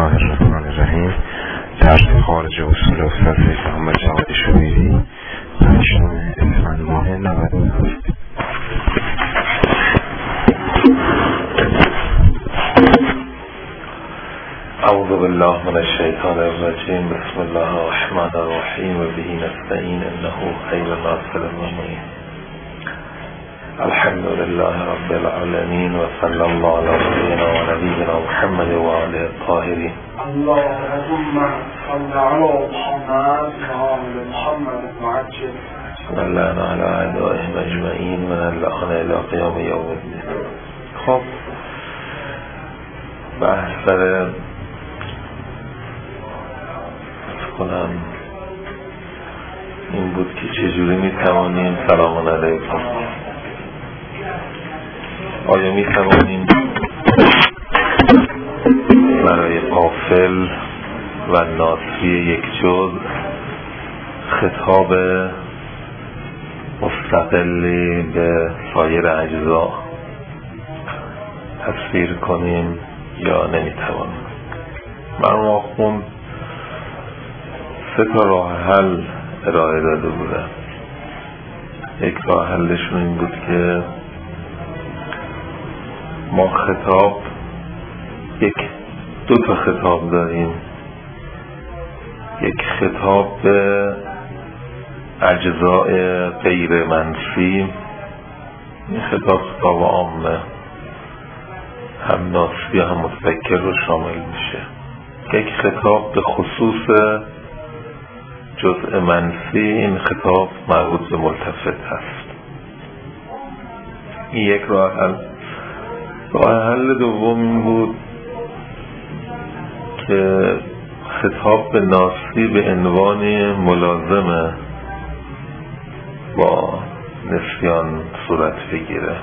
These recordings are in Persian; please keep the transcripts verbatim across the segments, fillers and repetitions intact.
الله الرحمن الرحیم. درس خارج اصول استاد محمد جواد شبیری، هشتم اسفند ماه نود و هفت. اعوذ بالله من الشیطان الرجیم. بسم الله الرحمن الرحیم و به نستعین انه خیر ناصر المؤمنین. الحمد لله رب العالمین و صلی الله علی سیدنا و نبینا محمد و آله الطاهرین. اللهم صل علی محمد و آل محمد وعجل ولعنا علی اعدائهم اجمعین من اللعن الی قیام یوم الدین. خب بحث سر کنم این بود که چجوری می توانیم سلام علیکم آیا می توانیم برای قافل و ناصی یک جزء خطاب مستقلی به سایر اجزا تصویر کنیم یا نمی توانیم؟ مرحوم آخوند سه تا راه حل ارائه داده بودن. یک راه حلشون این بود که ما خطاب یک دو تا خطاب داریم، یک خطاب به اجزاء غیر منفی، این خطاب خطاب عامه هم ناصی هم متذکر رو شامل میشه. یک خطاب به خصوص جزء منفی، این خطاب مربوط به ملتفت هست. این یک راه حل. راه حل دوم این بود که خطاب به ناصی به عنوان ملازمه با نسیان صورت بگیره،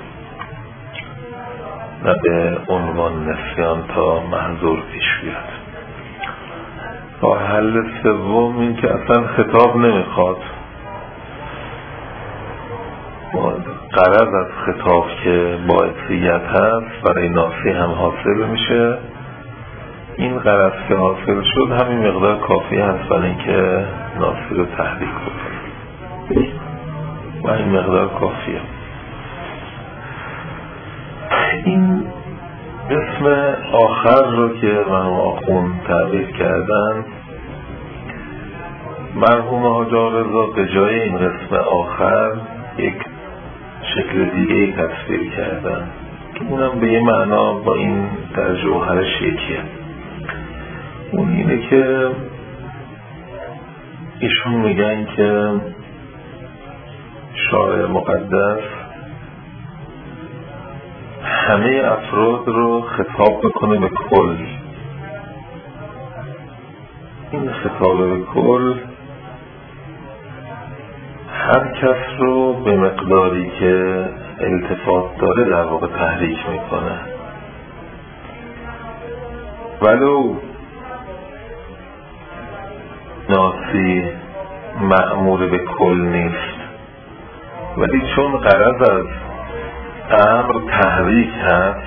نه به عنوان نسیان تا محظور پیش بیاد. راه حل سوم این که اصلا خطاب نمیخواد، غرض از خطاب که باعثیت هست برای ناصی هم حاصل میشه. این غرض که حاصل شد همین مقدار کافی هست برای اینکه ناصی رو تحریک بکنه و این مقدار کافیه. این اسم آخر رو که مرحوم آخوند تعبیر کردن، مرحوم حاج رضا به جای این اسم آخر یک شکل دیگه ای تصویر کردن که اونم به یه معنا با این در جوهرش یکیه. اون اینه که ایشون میگن که شارع مقدس همه افراد رو خطاب بکنه به کل. این خطاب به کل هر کس رو به مقداری که التفات داره در واقع تحریک میکنه، ولو ناصی مأمور به کل نیست، ولی چون غرض از امر تحریک هست،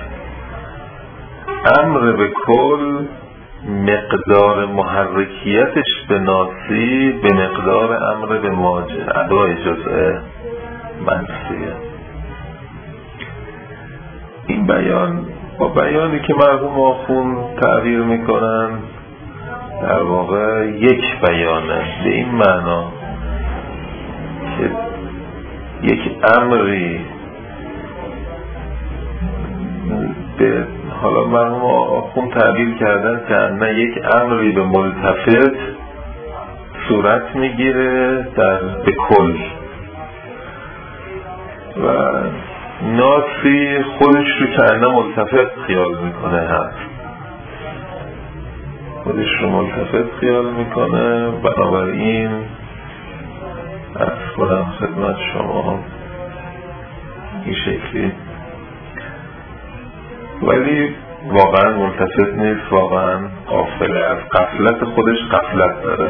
امر به کل مقدار محرکیتش به ناصی به مقدار امر به ادای جزء منفیه. این بیان با بیانی که مرحوم آخوند تعبیر میکنن در واقع یک بیانه، به این معنا که یک امری به حالا مرحوم آخوند تعبیر کردن که نه یک امری به ملتفت صورت میگیره در به کل و ناصی خودش رو که نه ملتفت خیال میکنه، هست خودش رو ملتفت خیال میکنه. بنابراین از خودم خدمت شما این شکلی، ولی واقعا ملتفت نیست، واقعا غافله، از غفلت خودش غفلت داره.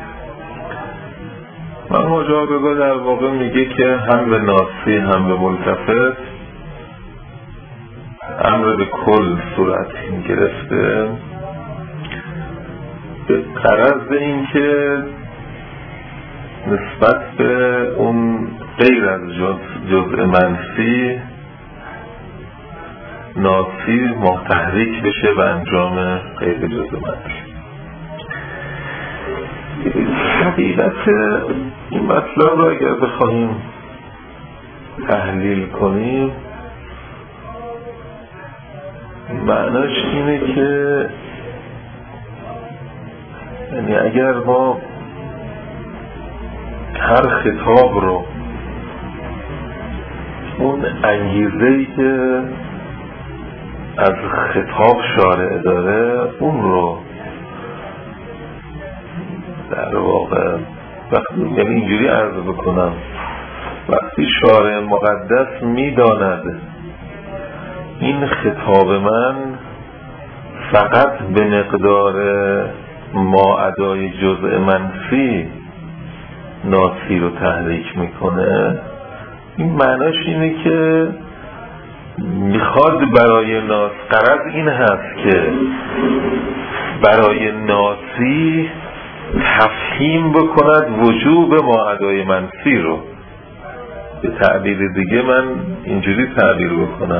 من حاج رضا در واقع میگه که هم به ناصی هم به ملتفت امر به کل صورت گرفته به غرض این که نسبت به اون غیر از جزء منفی ناسی محتحریک بشه و انجام غیر جزء منفی. حقیقت این مطلب رو اگر بخواهیم تحلیل کنیم معناش اینه که یعنی اگر ما هر خطاب رو اون انگیزه‌ای که از خطاب شارع داره اون رو در واقع وقتی یعنی اینجوری عرض بکنم وقتی شارع مقدس میداند این خطاب من فقط به مقدار ما ادای جزء منفی ناسی رو تحریک میکنه، این معناش اینه که میخواد برای ناس غرض این هست که برای ناسی تفهیم بکند وجوب ما ادای منفی رو. به تعبیر دیگه من اینجوری تعبیر بکنم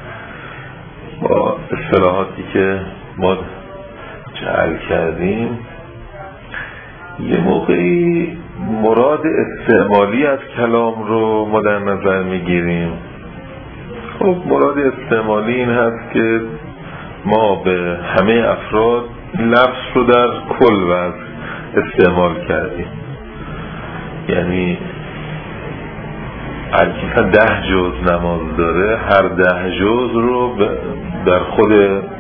با اصطلاحاتی که ما جعل کردیم، یه موقعی مراد استعمالی از کلام رو ما در نظر میگیریم. خب مراد استعمالی این هست که ما به همه افراد لفظ رو در کل وضع استعمال کردیم، یعنی اگه ده جز نماز داره هر ده جز رو در خود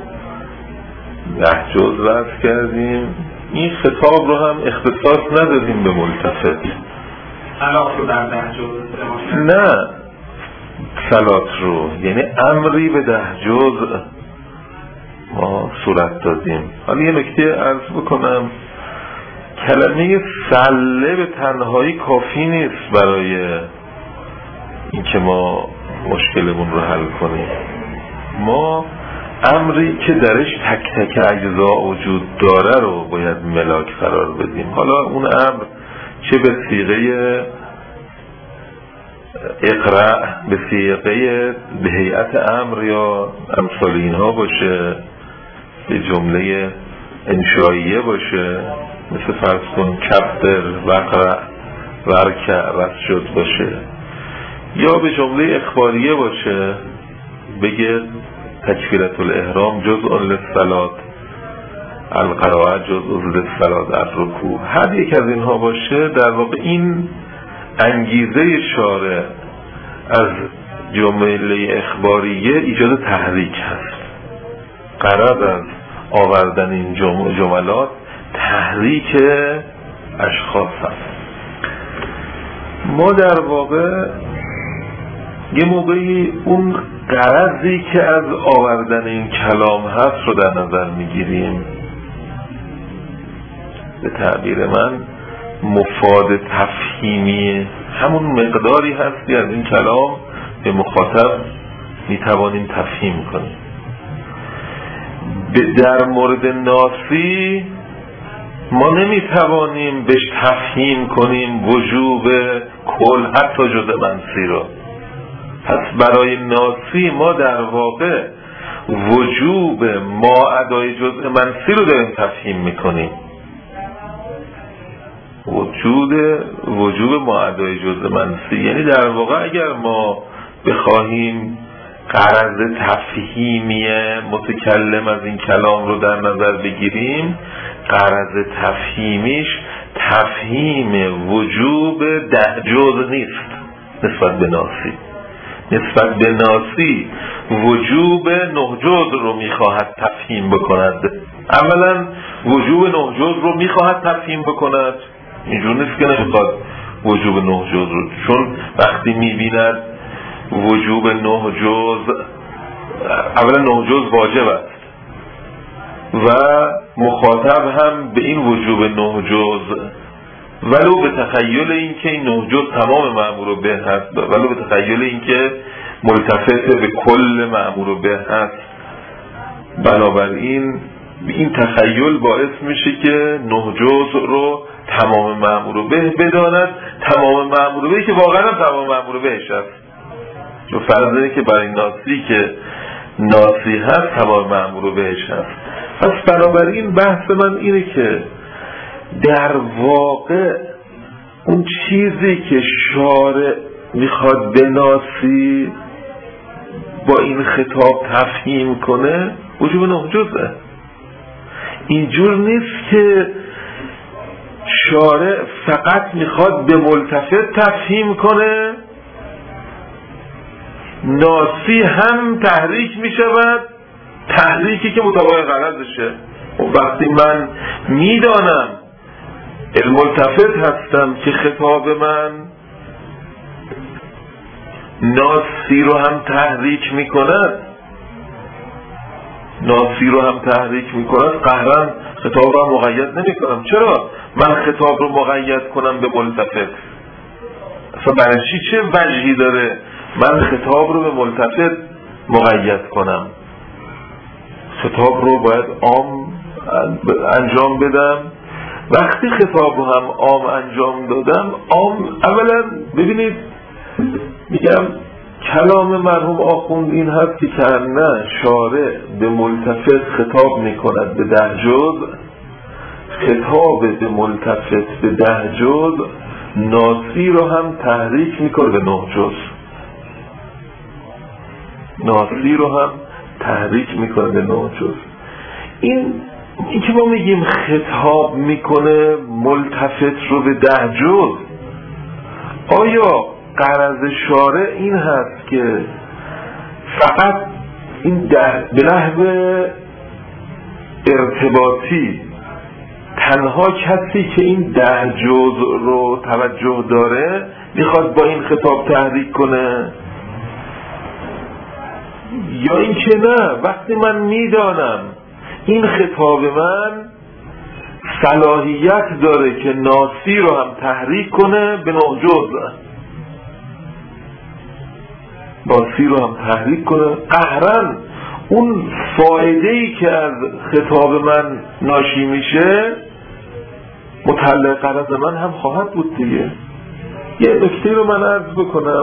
ده جز وضع کردیم. این خطاب رو هم اختصاص ندادیم به ملتفت. صلات رو در ده جز نه صلات رو، یعنی امری به ده جز ما صورت دادیم. حالا یه نکته عرض بکنم، کلمه سله به تنهایی کافی نیست برای اینکه ما مشکلمون رو حل کنیم. ما امری که درش تک تک اجزا وجود داره رو باید ملاک قرار بدیم. حالا اون امر چه به صیغه اقرأ، به صیغه به هیئت امر یا امثال اینها باشه، به جمله انشائیه باشه، مثل فرض کن کبر، وقرأ، ورکع، وسجد باشه، یا به جمله اخباریه باشه، بگه تکبیرة الاحرام جزء للصلاة، القراءة جزء للصلاة، الرکوع، هر یک از اینها باشه. در واقع این انگیزه شارع از جمله اخباریه ایجاد تحریک هست. غرض از آوردن این جملات تحریک اشخاص هست. ما در واقع یه موقعی اون غرضی که از آوردن این کلام هست رو در نظر میگیریم. به تعبیر من مفاد تفهیمی همون مقداری هستی از این کلام به مخاطب میتوانیم تفهیم کنیم. در مورد ناسی ما نمیتوانیم بهش تفهیم کنیم وجوب کل حتی جزء منفی رو. پس برای ناسی ما در واقع وجوب ما ادای جزء منفی رو داریم تفهیم میکنیم. وجود وجوب ما ادای جزء منفی یعنی در واقع اگر ما بخواهیم غرض تفهیمی متکلم از این کلام رو در نظر بگیریم، غرض تفهیمیش تفهیم وجوب ده جز نیست نسبت به ناسی. نسبت به ناسی وجوب نه جز رو میخواهد تفهیم بکند. اولا وجوب نه جز رو میخواهد تفهیم بکند، اینجور نیست که نمیخواد وجوب نه جز رو، چون وقتی میبیند وجوب نه جز، اولا نه جز واجب است و مخاطب هم به این وجوب نه جز ولو به تخیل این که این نه جز تمام مأمور به هست، ولو به تخیل این که ملتفت به کل مأمور به هست، بنابراین این تخیل باعث میشه که نه جزء رو تمام مأمور به بداند، تمام مأمور به که واقعا هم تمام مأمور بهش هست، چون فرض اینه که برای ناسی که ناسی هست تمام مأمور بهش هست. پس بنابراین بحث من اینه که در واقع اون چیزی که شارع میخواد به ناسی با این خطاب تفهیم کنه وجوب نه جزءه. اینجور نیست که شارع فقط میخواد به ملتفت تفهیم کنه، ناسی هم تحریک میشود، تحریکی که مطابق غرضشه. وقتی من میدانم الملتفت هستم که خطاب من ناسی رو هم تحریک میکند ناسی رو هم تحریک میکند قهرن خطاب رو مقید نمی کنم. چرا من خطاب رو مقید کنم به ملتفت؟ اصلا برای چی؟ چه وجهی داره من خطاب رو به ملتفت مقید کنم؟ خطاب رو باید عام انجام بدم. وقتی خطاب رو هم عام انجام دادم، عام اولا ببینید میگم کلام مرحوم آخوند این هست که نه شارع به ملتفت خطاب میکند به ده جزء، خطاب به ملتفت به ده جزء ناسی رو هم تحریک میکنه به نه جزء، ناسی رو هم تحریک میکنه به نه جزء. این این که ما میگیم خطاب میکنه ملتفت رو به ده جزء، آیا غرض شارع این هست که فقط این به نحو ارتباطی تنها کسی که این ده جزء رو توجه داره میخواد با این خطاب تحریک کنه، یا این که نه وقتی من میدانم این خطاب من صلاحیت داره که ناسی رو هم تحریک کنه به نه جزء، ناسی رو هم تحریک کنه، قهرن اون فایده‌ای که از خطاب من ناشی میشه متعلق غرض من هم خواهد بود دیگه. یه نکته رو من عرض بکنم،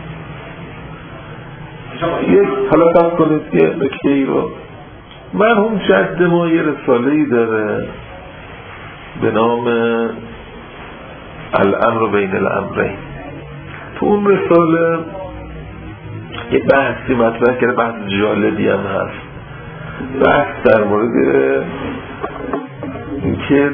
یک حالا فرض کنید یه نکته ای رو مرحوم جد ما یه رساله‌ای داره به نام الامر بین الامرین. تو اون رساله یه بحثی مطرح کرده، بحث جالبی هم هست، بحث در مورد اینکه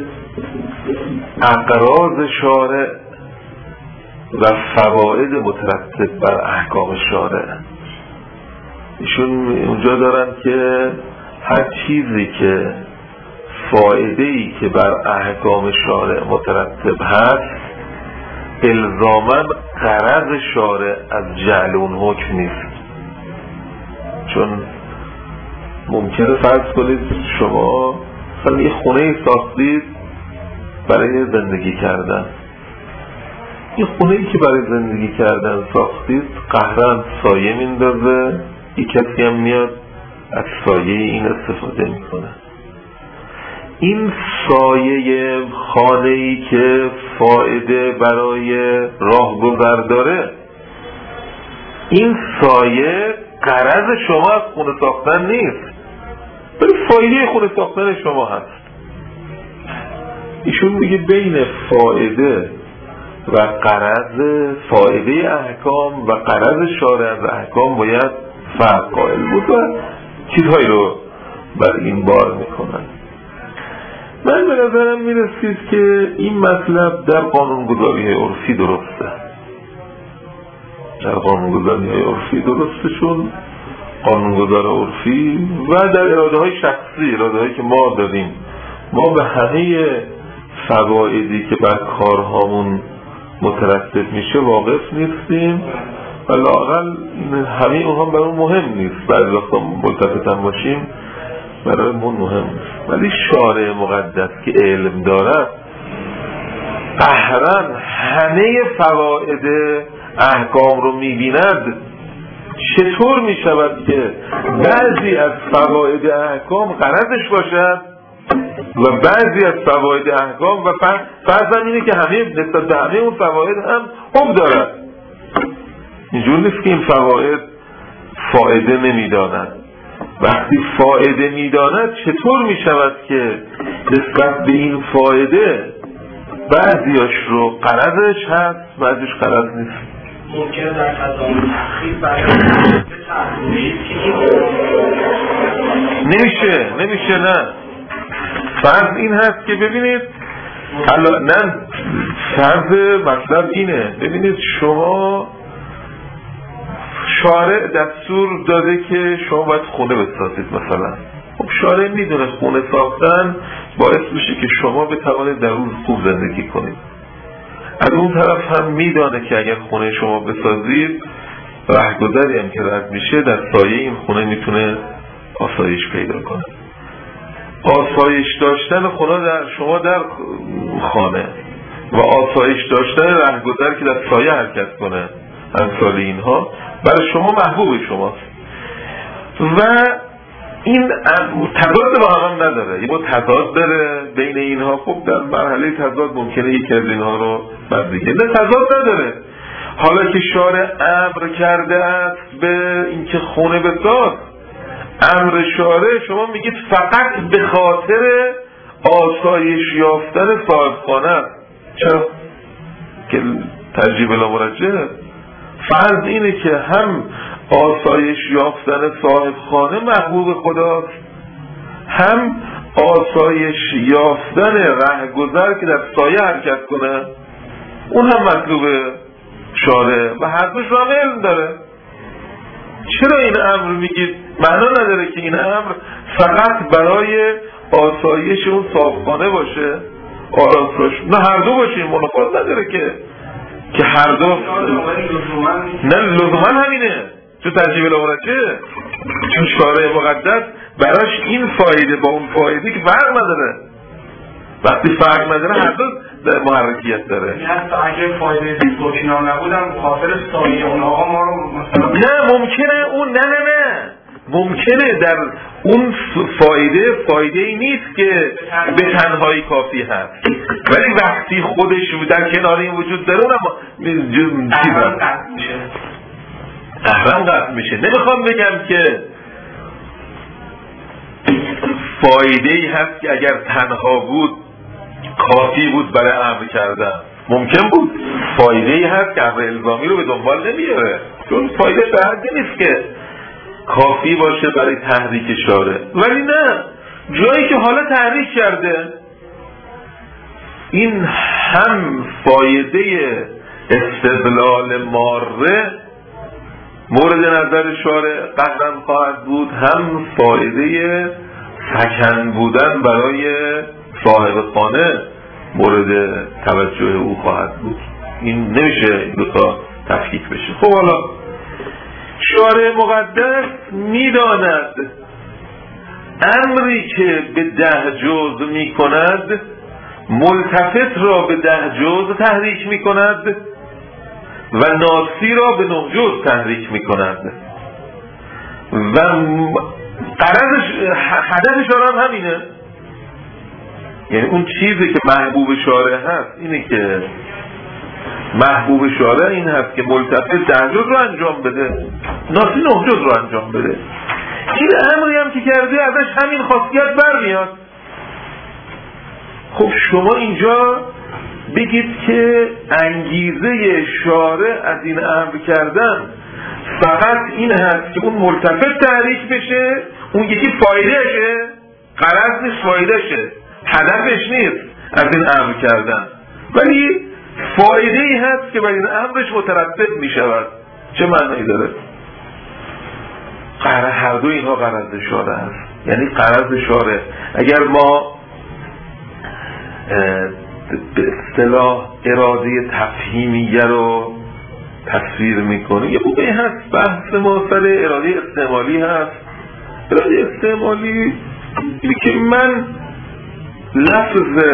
اغراض شارع و فواید مترتب بر احکام شارع. ایشون اونجا دارن که هر چیزی که فایده‌ای که بر احکام شارع مترتب هست الزاماً غرض شارع از جعل اون حکم نیست. چون ممکنه فرض کنید شما مثلا یه خونه ساختید برای زندگی کردن، یه خونه‌ای که برای زندگی کردن ساختید قهرن سایه میندازه، یک کسی هم میاد از سایه این استفاده میکنه. این سایه خانه‌ای که فایده برای راهگذر داره، این سایه غرض شما از خونه ساختن نیست، ولی فایده خونه ساختن شما هست. ایشون میگه بین فایده و غرض، فایده احکام و غرض شارع از احکام باید فرق قائل بود و چیزهایی رو بر این بار میکنن. من به نظرم میرسید که این مطلب در قانونگذاری عرفی درسته، در قانونگذاری عرفی درسته، چون قانونگذار عرفی و در اراده های شخصی، اراده هایی که ما داریم، ما به همه فوایدی که بر کارهامون مترتب میشه واقف نیستیم و لااقل همه اونها برای مهم نیست. بعضی وقتا ملتفت هم باشیم برای من مهم نیست، ولی شارع مقدس که علم دارد قهرن همه فواید احکام رو میبیند. چطور میشود که بعضی از فواید احکام غرضش باشد و بعضی از فواید احکام و فرض اینه که همه نسبت به همه اون فواید هم حکم دارد. اینجور نیست که این فواید فایده نمیداند. وقتی فایده میداند چطور میشود که نسبت به این فایده بعضیاش رو قرضش هست بعضیش قرض نیست؟ ممکنه در تضامن تخریب برای تحریمید که نمیشه نمیشه نه. فرض این هست که ببینید نه فرض مطلب اینه، ببینید شما شارع دستور داده که شما باید خونه بسازید مثلا. خب شارع میدونه خونه ساختن باعث میشه که شما بتوانید در اون خوب زندگی کنید. از اون طرف هم میدانه که اگر خونه شما بسازید رهگذری هم که رد میشه در سایه این خونه میتونه آسایش پیدا کنه. آسایش داشتن خونه در شما در خانه و آسایش داشتن رهگذر که در سایه حرکت کنه امثال اینها برای شما محبوب شماست و این تضاد با هم نداره. یه با تضاد داره بین اینها. خب در مرحله تضاد ممکنه یکی از اینها رو بردگه نه تضاد نداره. حالا که شارع امر کرده است به اینکه خونه بساز، امر شارع شما میگید فقط به خاطر آسایش یافتن صاحب خانه. چرا؟ که ترجیح بلا مرجعه. فرض اینه که هم آسایش یافتن صاحب خانه محبوب خداست، هم آسایش یافتن رهگذر که در سایه حرکت کنه اون هم مطلوب شارع و هر دوش رو هم علم داره. چرا این امر میگید؟ معنا نداره که این امر فقط برای آسایش اون صاحب خانه باشه آرامش، نه هر دو باشه. منافات نداره که که هر دو نه لزوما همینه. چون ترجیح بلاورچه چون شارع مقدس براش این فایده با اون فایده که فرق نداره. وقتی فرق نداره هر دو محرکیت داره. این حتی اگه فایده سوچینا نبودم خاطر سایه اون آقا ما رو مثلا نه ممکنه اون نه نه نه ممکنه در اون فایده فایده ای نیست که به تنهایی کافی هست، ولی وقتی خودش در کنار این وجود داره اونم احرام قطع میشه احرام قطع میشه. نمیخوام بگم که فایده ای هست که اگر تنها بود کافی بود برای امر کردن. ممکن بود فایده ای هست که امر الزامی رو به دنبال نمیاره، چون فایده به حدی نیست که کافی باشه برای تحریک شارع. ولی نه، جایی که حالا تحریک کرده این هم فایده استدلال ماره مورد نظر شارع قطعا خواهد بود، هم فایده سکن بودن برای صاحب خانه مورد توجه او خواهد بود. این نمیشه دو تا تفکیک بشه. خب حالا شارع مقدس میداند امری که به ده جز می کند ملتفت را به ده جز تحریک می کند و ناسی را به نه جز تحریک می کند و غرضش هدف شارع هم همینه. یعنی اون چیزی که محبوب شارع هست اینه که محبوب شارع این هست که ملتفت ده جز رو انجام بده، ناسی نه جز رو انجام بده. این امری هم که کرده ازش همین خاصیت برمیاد. خب شما اینجا بگید که انگیزه شارع از این امر کردن فقط این هست که اون ملتفت تحریک بشه، اون یکی فایدهشه، غرض نیست فایدهشه، هدفش نیست از این امر کردن، ولی فایده ای هست که برای این امرش مترتب می شود. چه معنی داره؟ قرار هر دو اینها غرض شارع هست. یعنی غرض شارع اگر ما به اصطلاح اراده تفهیمیه رو تصویر میکنیم، یه خوبه هست بحث ما سر اراده استعمالی هست. اراده استعمالی اینه که من لفظ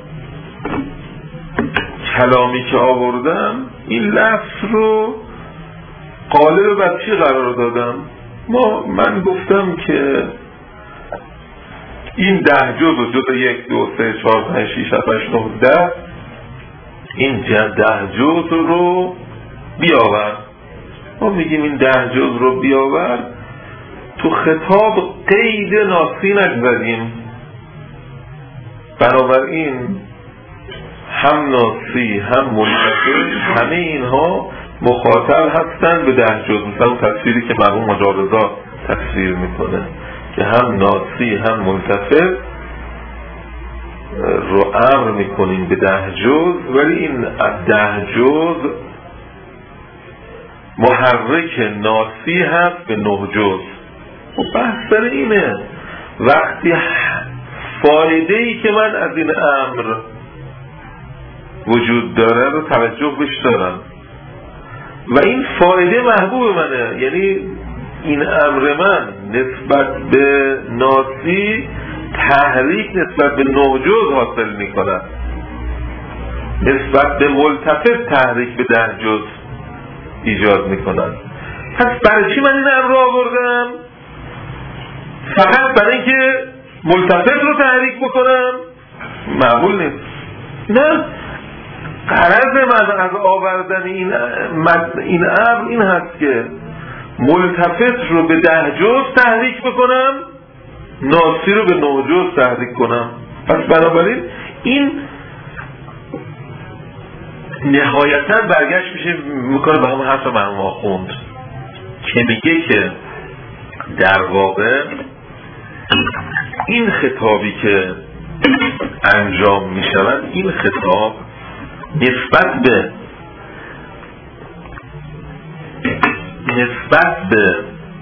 کلامی که آوردم این لفظ رو قالب بر چی قرار دادم. ما من گفتم که این ده جز و جز یک دو سه چهار پنج شیش هفت هشت نه ده، این ده جز رو بیاور. ما میگیم این ده جز رو بیاور، تو خطاب قید ناسی نگذاریم، بنابراین هم ناسی هم منتفع همه اینها مخاطب هستن به ده جز. مثلا اون تصویری که مرحوم مجارزا تصویر میکنه که هم ناسی هم منتفع رو امر میکنیم به ده جز، ولی این ده جز محرک ناسی هست به نه جز. و بحث سر اینه وقتی فایده ای که من از این امر وجود داره رو توجه بش دارم و این فایده محبوب منه، یعنی این امر من نسبت به ناسی تحریک نسبت به نه جز حاصل می کند، نسبت به ملتفت تحریک به ده جز ایجاد می کند. پس برای چی من این امر رو آوردم؟ فقط برای اینکه ملتفت رو تحریک بکنم؟ معقول نیست. نه، غرض من از آوردن این این امر این هست که ملتفت رو به ده جز تحریک بکنم، ناسی رو به نه جز تحریک کنم. پس بنابراین این نهایتا برگشت میشه میکنه به همون حرف مرحوم آخوند که میگه که در واقع این خطابی که انجام میشود، این خطاب نسبت به نسبت به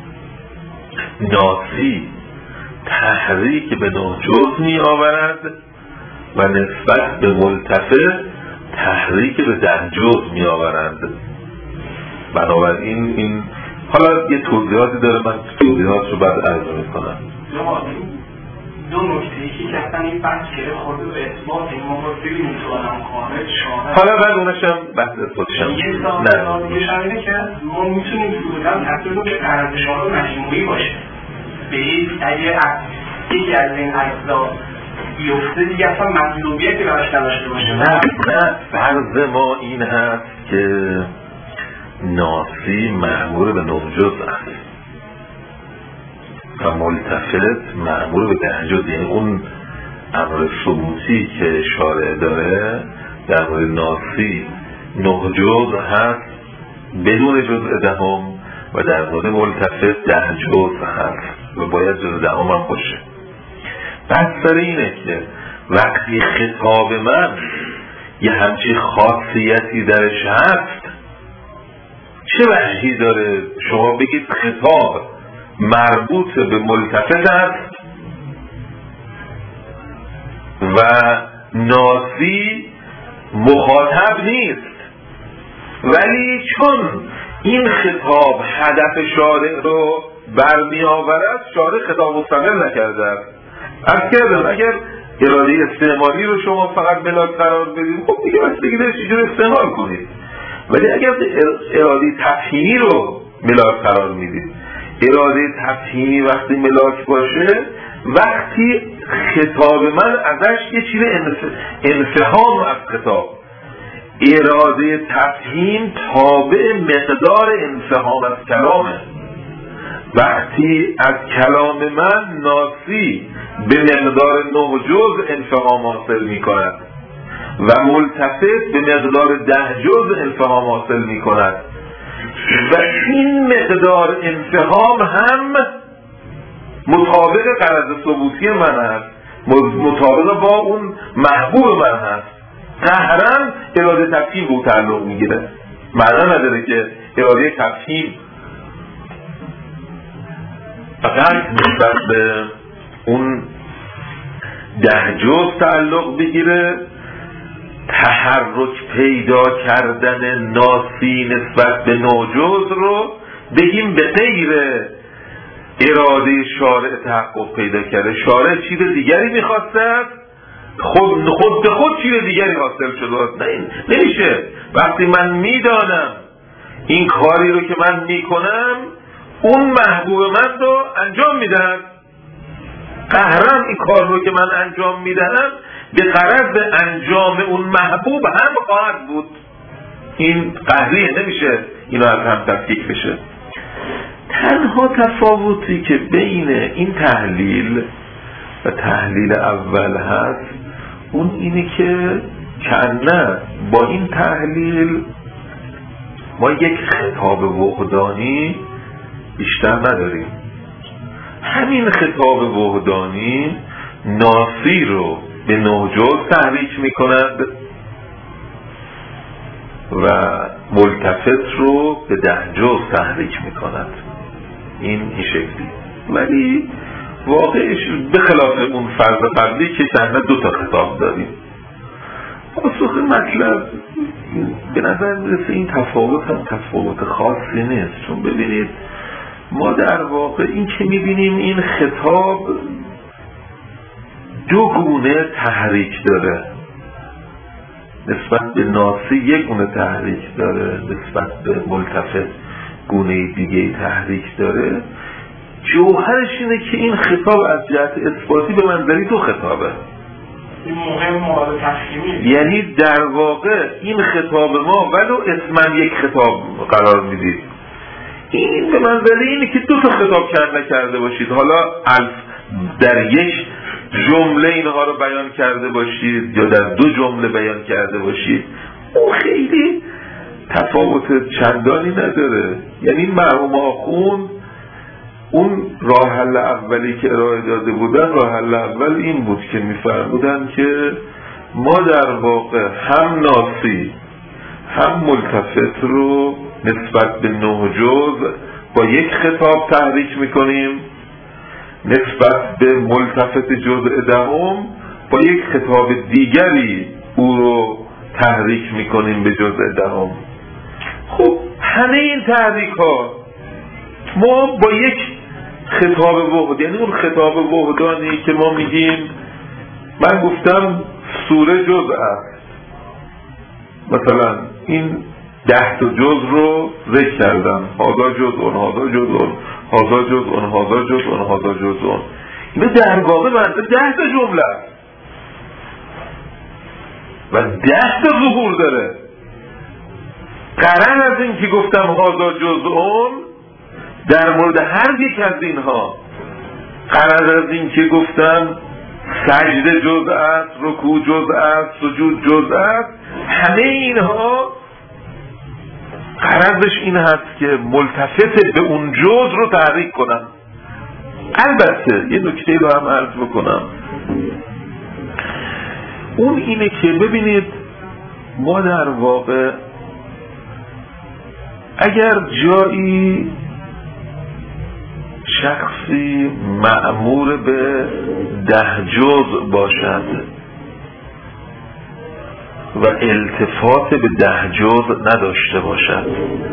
ناسی تحریک به نه جز می آورد و نسبت به ملتفت تحریک به ده جز می آورند. بنابراین این حالا یه توضیحاتی داره، من توضیحات رو بعد عرض می کنم. دو نکته، یکی که اصلا این بحث که خورده به اثبات این ما رو ببینیم تو آدم کامل شامل، حالا بعد اونشم بحث اثباتشم یه سال دیگه شامله که ما میتونیم تو بودم تصویر رو به قرض شامل مجموعی باشه به یک اگه یکی از این اجزا بیفته دیگه اصلا مطلوبیتی براش نداشته باشه. نه نه، فرض ما این هست که ناسی مأمور به نه جز است و ملتفت مأمور به ده جز، یعنی اون امر ثبوتی که شارع داره در مورد ناسی نه جز هست بدون جزء دهم و در مورد ملتفت ده جز هست و باید جزء دهم هم باشه. بحث سر اینه که وقتی خطاب من یه همچی خاصیتی درش هست، چه وجهی داره شما بگید خطاب مربوط به ملتفت است و ناسی مخاطب نیست، ولی چون این خطاب هدف شارع رو برمی آورد، شارع خطاب مستقل نکرده است. از کردم اگر اراده استعمالی رو شما فقط ملاک قرار بدید، خب دیگه بس دیگه چجور استعمال کنید، ولی اگر اراده تفهیمی رو ملاک قرار میدید، اراده تفهیمی وقتی ملاک باشه، وقتی خطاب من ازش یه چیز انفهام از خطاب، اراده تفهیم تابع مقدار انفهام از کلامه. وقتی از کلام من ناسی به مقدار نه جز انفهام حاصل می کند و ملتفت به مقدار ده جز انفهام حاصل می کند و این مقدار انفهام هم مطابق غرض ثبوتی من هست، مطابق با اون محبوب من هست، قهرن اراده تفهیم به او تعلق میگیره. معنی نداره که اراده تفهیم فقط نسبت به اون ده جز تعلق بگیره، تحرک پیدا کردن ناسی نسبت به نه جز رو بگیم به غیر اراده شارع تحقق پیدا کرده. شارع چیز دیگری میخواسته، خود خود به خود چیز دیگری حاصل شده. نه، نمیشه. وقتی من میدانم این کاری رو که من میکنم اون محبوب من رو انجام میدن، قهرم این کار رو که من انجام میدهم به غرض انجام اون محبوب هم خواهد بود. این قهریه، نمیشه اینو از هم تفکیک بشه. تنها تفاوتی که بین این تحلیل و تحلیل اول هست اون اینه که کنه با این تحلیل ما یک خطاب وحدانی بیشتر نداریم. همین خطاب وحدانی ناسی رو به نوجوز تحریک میکند و ملتفت رو به دهجوز تحریک میکند. این این شکلی. ولی واقعش به خلاف اون فرض قبلی که کنه دو تا خطاب داریم. پاسخ مطلب به نظر میرسه این تفاوت هم تفاوت خاصی نیست، چون ببینید ما در واقع این که میبینیم این خطاب دو گونه تحریک داره. نسبت به ناسی یک گونه تحریک داره، نسبت به ملتفت گونه دیگه تحریک داره. جوهرش اینه که این خطاب از جهت اثباتی به منظری دو خطابه. این مهم مورد تفهیمی، یعنی در واقع این خطاب ما ولو اسمن یک خطاب قرار میدید، این به منظری اینه که دو تا خطاب کرده کرده باشید. حالا در یک جمله اینها رو بیان کرده باشید یا در دو جمله بیان کرده باشید، اون خیلی تفاوت چندانی نداره. یعنی مرحوم آخوند اون راه حل اولی که ارائه داده بودن، راه حل اول این بود که میفرمودن که ما در واقع هم ناسی هم ملتفت رو نسبت به نه جزء با یک خطاب تحریک میکنیم، نسبت به ملتفت جزء دهم با یک خطاب دیگری او رو تحریک میکنیم به جزء دهم. خب همه این تحریک ها ما با یک خطاب وحد، یعنی اون خطاب وحدانی که ما میگیم، من گفتم سوره جزء است، مثلا این ده تا جزء رو ذکر کردم، هذا جزء اون هذا جزء اون هذا جزء اون هذا جزء اون هذا جزء اون، اینو در واقع منظور ده تا جمله است و ده تا ظهور داره. قرن از این که گفتم هذا جزء اون در مورد هر یک از اینها، قرن از این که گفتم سجده جزء است، رکوع جزء است، سجود جزء است، همه اینها قرضش این هست که ملتفت به اون جزء رو تحریک کنم. البته یه نکته رو هم عرض بکنم، اون اینه که ببینید ما در واقع اگر جایی شخصی مأمور به ده جزء باشد و التفات به ده جزء نداشته باشد،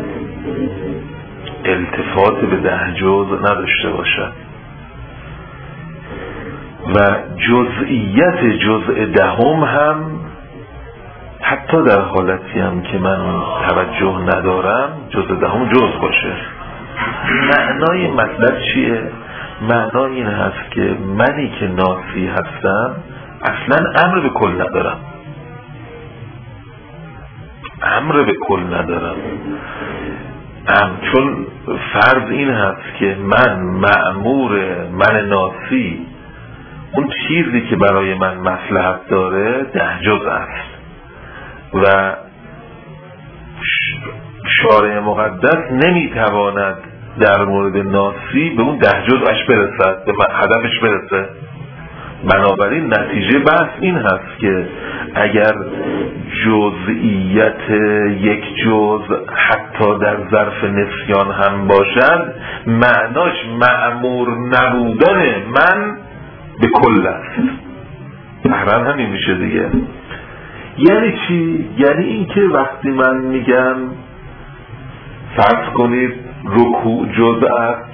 التفات به ده جزء نداشته باشد و جزئیت جزء دهم هم حتی در حالتی هم که من توجه ندارم جزء دهم جزء باشه. معنای مطلب چیه؟ معنای این هست که منی که ناسی هستم اصلا امر به کل ندارم، امر به کل ندارم ام چون فرض این هست که من مأمور، من ناسی اون چیزی که برای من مصلحت داره ده جزء است و شارع مقدس نمیتواند در مورد ناسی به اون ده جزءش برسد، به هدفش برسه. بنابراین نتیجه بحث این هست که اگر جزئیت یک جزء حتی در ظرف نسیان هم باشد، معناش مأمور نبودن من به کل است. تقریبا همین میشه دیگه. یعنی چی؟ یعنی این که وقتی من میگم فرض کنید رکوع جزء است،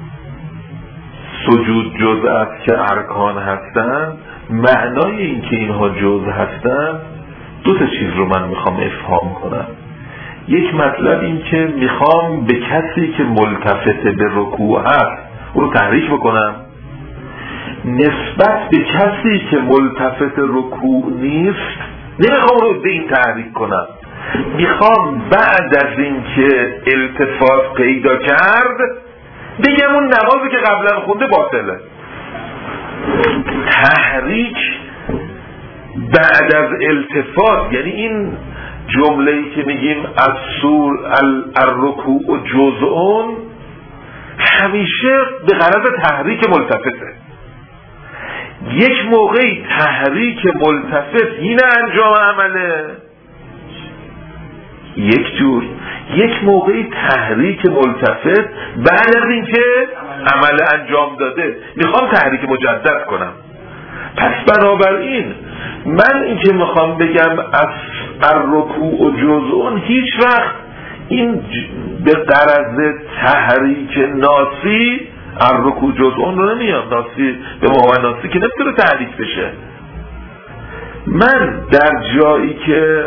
سجود جزء است که ارکان هستند، معنای این که اینها جزء هستند دو تا چیز رو من میخوام افهام کنم. یک مطلب این که میخوام به کسی که ملتفت به رکوع هست او رو تحریک بکنم، نسبت به کسی که ملتفت رکوع نیست نمیخوام رو به این تحریک کنم، میخوام بعد از این که التفات پیدا کرد بگم اون نمازی که قبلا خونده باطله. تحریک بعد از التفات یعنی این جمله‌ای که میگیم از سور الرکوع و جزءون همیشه به غرض تحریک ملتفته. یک موقعی تحریک ملتفت این انجام عمله یک جور، یک موقعی تحریک ملتفت بعد از اینکه عمل انجام داده. میخوام تحریک مجدد کنم. پس بنابراین من این که میخوام بگم از الرکوع و جزءون هیچ وقت این به غرض تحریک ناسی الرکوع جزءون رو نمیاد. ناسی به موقع ناسی که نمیتونه تحریک بشه. من در جایی که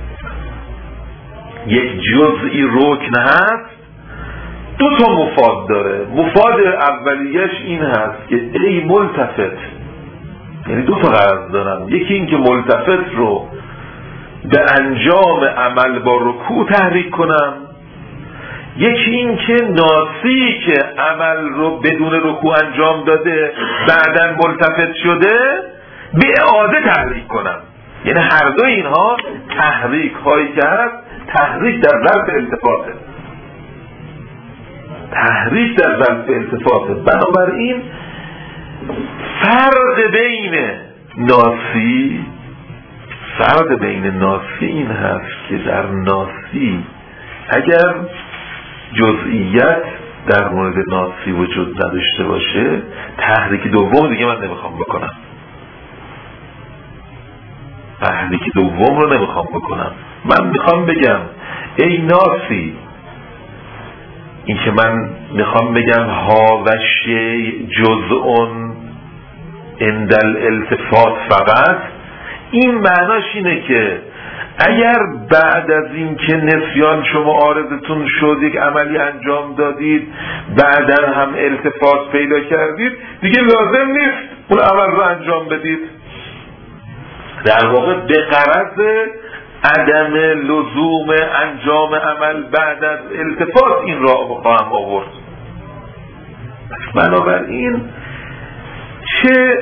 یک جزئی رکن هست دو تا مفاد داره. مفاد اولیش این هست که ای ملتفت، یعنی دو تا غرض دارم. یکی این که ملتفت رو به انجام عمل با رکوع تحریک کنم، یکی این که ناسی که عمل رو بدون رکوع انجام داده بعداً ملتفت شده به اعاده تحریک کنم. یعنی هر دو اینها تحریک هایی که هست تحریک در ظرف التفاته، تحریک در ظرف التفاته. بنابراین فرق بین ناسی فرق بین ناسی این هست که در ناسی اگر جزئیت در مورد ناسی وجود نداشته باشه تحریک دوم دیگه من نمیخوام بکنم، تحریک دوم رو نمیخوام بکنم. من میخوام بگم ای ناسی، این که من میخوام بگم ها و شی جزءون اندل التفات فقط، این معناش اینه که اگر بعد از این که نسیان شما عارضتون شد یک عملی انجام دادید بعدا هم التفات پیدا کردید دیگه لازم نیست اون عمل رو انجام بدید. در واقع به غرض عدم لزوم انجام عمل بعد از التفات این را خواهم آورد. بنابراین چه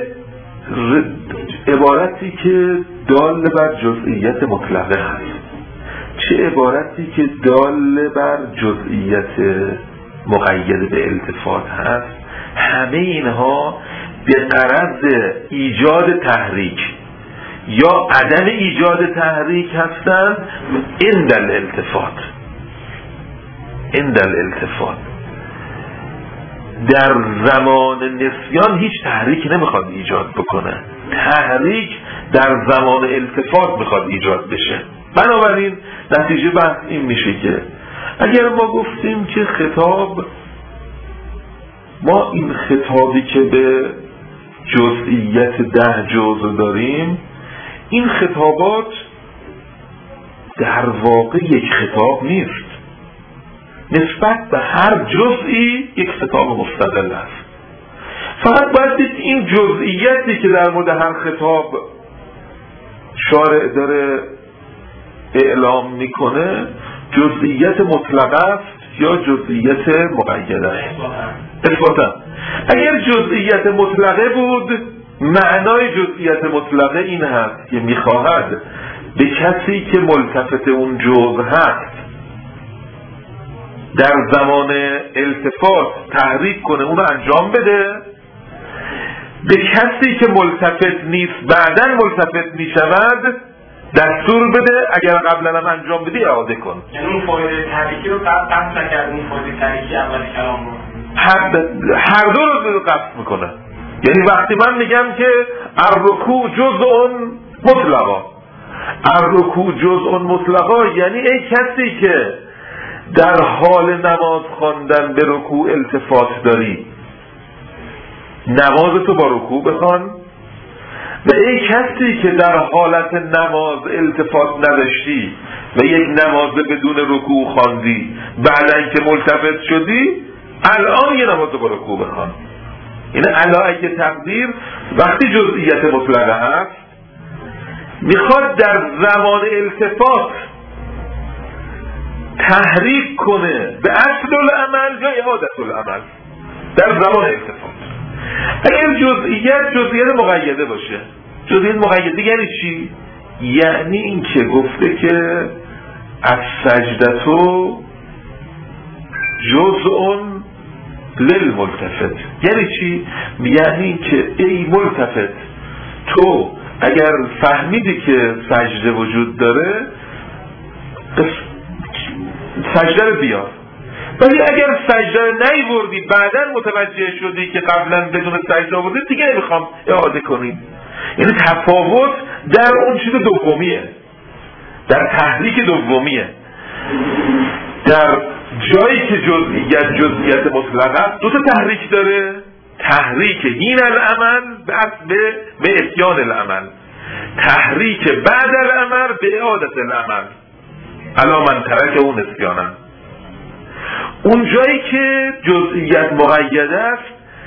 عبارتی که دال بر جزئیت مطلقه هست، چه عبارتی که دال بر جزئیت مقید به التفات هست، همه اینها به غرض ایجاد تحریک یا عدم ایجاد تحریک هستند. اندل التفات اندل التفات در زمان نسیان هیچ تحریک نمیخواد ایجاد بکنه، تحریک در زمان التفات میخواد ایجاد بشه. بنابراین نتیجه بحث این میشه که اگر ما گفتیم که خطاب، ما این خطابی که به جزئیت ده جزء داریم، این خطابات در واقع یک خطاب نیست، نسبت به هر جزئی یک خطاب مستقل است. فقط باید دید این جزئیتی که در مورد هر خطاب شارع داره اعلام میکنه جزئیت مطلقه است یا جزئیت مقیده است. اثباتا اگر جزئیت مطلقه بود معنای جزئیت مطلقه این هست که میخواهد به کسی که ملتفت اون جزء هست در زمان التفات تحریک کنه، اون رو انجام بده، به کسی که ملتفت نیست بعداً ملتفت میشود دستور بده اگر قبلا هم انجام بدی اعاده کن. یعنی اون فایده تحریکی رو قصد نکرد، اون فایده تحریکی اول کلام رو هر, هر دو رو قصد میکنه. یعنی وقتی من میگم که الرکوع جزء مطلقا، الرکوع جزء مطلقا یعنی ای کسی که در حال نماز خواندن به رکوع التفات داری، نمازتو با رکوع بخوان، و ای کسی که در حالت نماز التفات نداشتی و یک نماز بدون رکوع خواندی بعد اینکه ملتفت شدی الان یه نماز با رکوع بخوان. یعنی علایه تقدیر وقتی جزئیت مطلقه هست میخواد در زمان التفات تحریک کنه به اصل العمل یا اعادت العمل در زمان التفات. اگر جزئیت جزئیت مقیده باشه، جزئیت مقیده یعنی چی؟ یعنی این که گفته که از سجدتو جزء للملتفت. یعنی چی؟ یعنی که ای ملتفت تو اگر فهمیدی که سجده وجود داره سجده رو بیار، ولی اگر سجده رو نیوردی بعداً متوجه شدی که قبلا بدون سجده آوردی دیگه نمیخوام اعاده کنی. یعنی تفاوت در اون چیز دومیه، در تحریک دومیه. در جایی که جزئیت جزئیت مطلقه دو تا تحریک داره، تحریک هین العمل به به اتیان العمل، تحریک بعد العمل به اعادت العمل علا من ترک اون نسیانم. اون جایی که جزئیت مقیده است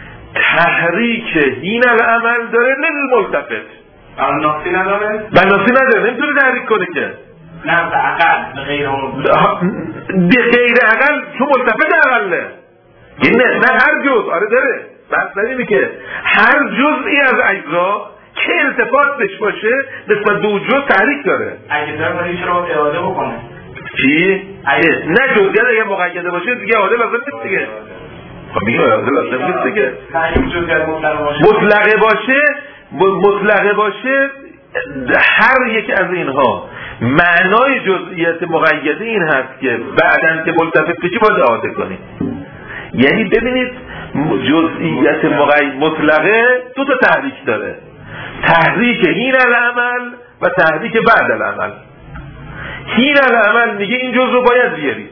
تحریک هین العمل داره للملتفت، بناسی نداره؟ بناسی نداره، نمیتونه تحریک کنه که نه به عقل به غیر اون به غیر عقل چون ملتفت عقله. یعنی نه, نه هر جز آره داره، بس ندیمی که هر جزئی از اجزا که التفات بش باشه نسبت دو جز تحریک داره. اگه داره ولی چرا اعاده بکنه؟ چی؟ نه جزئیت اگه مقیده باشه دیگه اعاده لازم نیست دیگه. خب میگه اعاده لازم نیست دیگه. جزئیت مطلقه باشه مطلقه باشه مطلقه باشه هر یک از اینها معنای جزئیت مقیده این هست که بعدن که ملتفت بشی باید اعاده کنی. یعنی ببینید جزئیت مطلقه دو تا تحریک داره، تحریک هین العمل و تحریک بعد العمل. هین العمل میگه این جز رو باید بیارید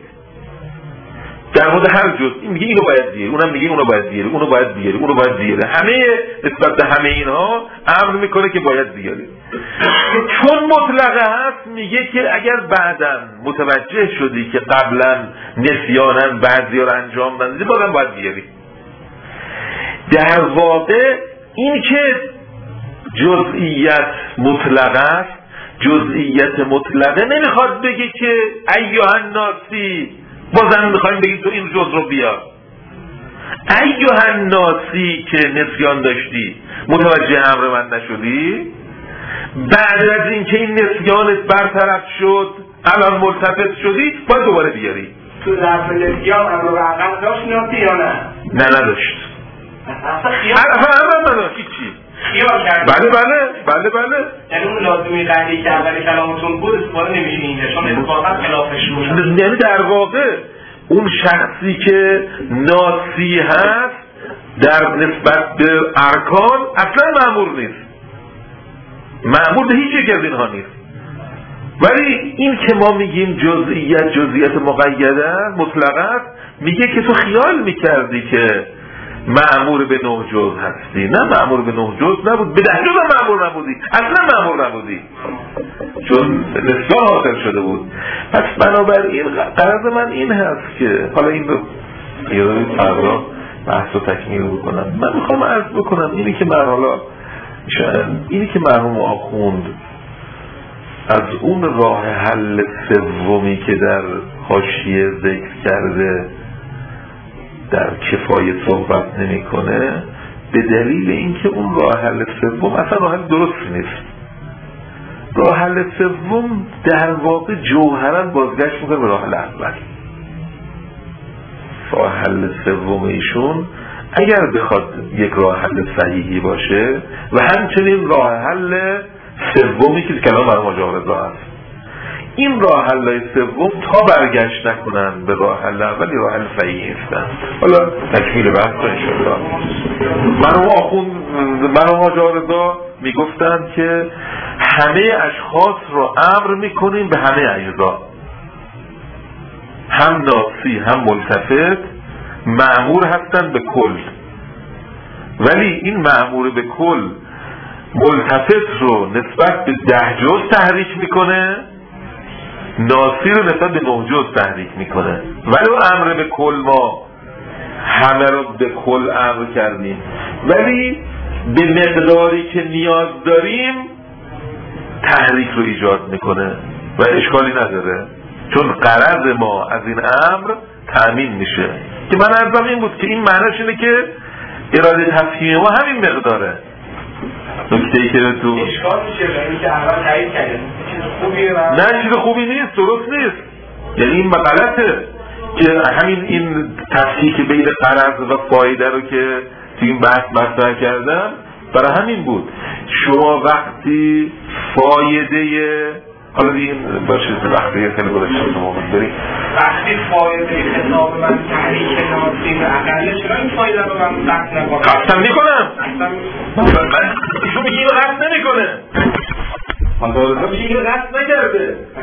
در مورد هر جز، این میگه اینو باید بیاری، اونم میگه اونو باید بیاری، اونو باید بیاری، اونو باید بیاری، همه نسبت به همه اینها امر میکنه که باید بیاری. چون مطلقه هست میگه که اگر بعداً متوجه شدی که قبلا نسیانن بعضی رو انجام دادی بازم باید بیاری. در واقع این که جزئیت مطلقه است، جزئیت مطلقه نمیخواد بگه که ایها الناسی بازم میخوایم بگیم تو این جز رو بیار. ایها الناسی که نسیان داشتی متوجه امر من نشدی، بعد از اینکه این نسیانت برطرف شد الان ملتفت شدی باید دوباره بیاری. تو ظرف نسیان امر به عقل داشت ناسی یا نه؟ نه نداشت. اصلا خیال اصلا نداشت هیچی. خیال کرد. بله بله بله بله. یعنی اون لازمی قضیه که اول کلامتون بود استفاده نمیشه اینجا چون اتفاقا خلافش بود. یعنی در واقع اون شخصی که ناسی هست در نسبت به ارکان اصلا مأمور نیست، مأمور به هیچ یک از اینها نیست. ولی این که ما میگیم جزئیت جزئیت مقیده مطلقه میگه که تو خیال میکردی که مأمور به نه جز هستی، نه مأمور به نه جز نبود، به ده جز هم مأمور نبودی، اصلا مأمور نبودی چون نسیان حاصل شده بود. پس بنابراین غرض من این هست که حالا این رو یادم فردا بحث رو تکمیل بکنم. من میخوام عرض بکنم اینی که من حالا اینی که مرحوم آخوند از اون راه حل سومی که در حاشیه ذکر کرده در کفایت صحبت نمی کنه به دلیل اینکه اون راه حل سوم اصلا راه حل درست نیست. راه حل سوم در واقع جوهرا بازگشت میکنه به راه حل اول. راه حل سوم ایشون اگر بخواد یک راه حل صحیحی باشه و همچنین راه حل سومی که کلام مرحوم آقا رضا هست، این راه حل سوم تا برگشت نکنن به راه حل اولی راه حل صحیحی هستن. حالا تکمیل بحث ان شاء الله. مرحوم آخوند مرحوم آقا رضا میگفتن که همه اشخاص رو امر میکنیم به همه اجزا، هم ناسی هم ملتفت مأمور هستن به کل، ولی این مأمور به کل ملتفت رو نسبت به ده جز تحریک میکنه، ناسی رو نسبت به نه جز تحریک میکنه. ولی اون امر به کل ما همه رو به کل امر کردیم، ولی به مقداری که نیاز داریم تحریک رو ایجاد میکنه و اشکالی نداره، چون غرض ما از این امر تأمین میشه. که من عرضم این بود که این معنیش اینه که اراده تفهیم ما همین مقداره. نکته‌ای که تو اشکال میشه برای که اول تایید کردیم چیز خوبیه و نه چیز خوبی نیست، درست نیست، یعنی این غلطه که همین این تفکیک بین غرض و فایده رو که تو این بحث مطرح کردم برای همین بود. شما وقتی فایده حالا دیگه باشه وقتی خیلی گذاشتم موقع داریم وقتی فایده خطاب من تحریک ناسی و اقله چرا این فایده رو من قصد نکنم؟ قصد میکنم ایشون میگه این قصد نمیکنه، من دارستان میگه این قصد نکرده.